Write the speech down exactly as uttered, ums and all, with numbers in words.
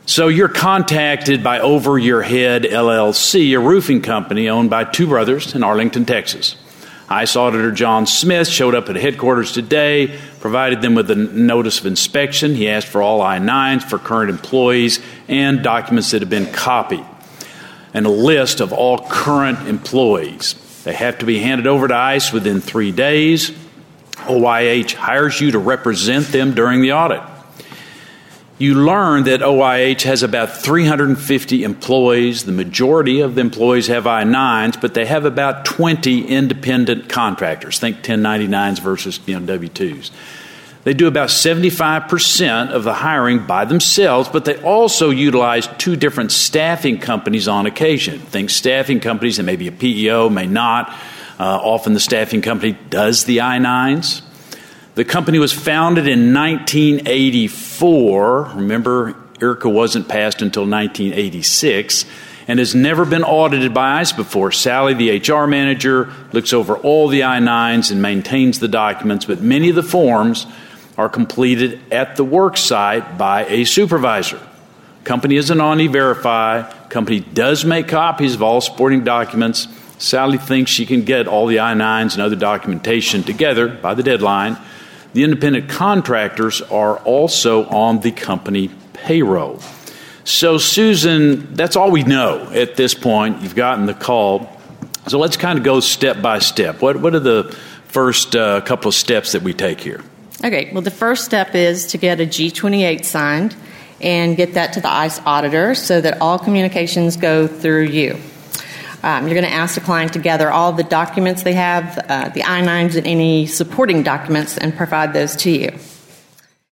So you're contacted by Over Your Head, L L C, a roofing company owned by two brothers in Arlington, Texas. I C E Auditor John Smith showed up at headquarters today, provided them with a notice of inspection. He asked for all I nines for current employees and documents that have been copied, and a list of all current employees. They have to be handed over to ICE within three days. O I H hires you to represent them during the audit. You learn that O I H has about three hundred fifty employees. The majority of the employees have I nines, but they have about twenty independent contractors. Think ten ninety-nines versus you know, W twos. They do about seventy-five percent of the hiring by themselves, but they also utilize two different staffing companies on occasion. Think staffing companies, and maybe a P E O, may not. Uh, often the staffing company does the I nines. The company was founded in nineteen eighty-four. Remember, I R C A wasn't passed until nineteen eighty-six, and has never been audited by ICE before. Sally, the H R manager, looks over all the I nines and maintains the documents, but many of the forms are completed at the work site by a supervisor. Company isn't on E-Verify. Company does make copies of all supporting documents. Sally thinks she can get all the I nines and other documentation together by the deadline. The independent contractors are also on the company payroll. So, Susan, that's all we know at this point. You've gotten the call. So let's kind of go step by step. What, what are the first uh, couple of steps that we take here? Okay, well, the first step is to get a G twenty-eight signed and get that to the ICE auditor so that all communications go through you. Um, you're going to ask the client to gather all the documents they have, uh, the I nines and any supporting documents, and provide those to you.